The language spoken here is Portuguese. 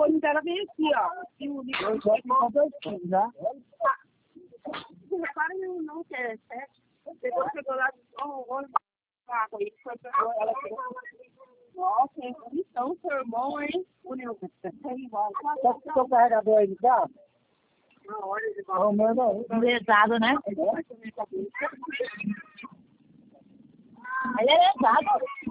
telefone dela vem aqui, ó. E o Eu já tenho 2 quilos, né? Não repara nenhum, não, que é 7. Depois chegou lá, olha a água aí, foi pra ela. Nossa, é bonitão seu irmão, hein? É igual. Só que o carregador aí, tá? Não, manda aí. Lesado, né? Ele é lesado.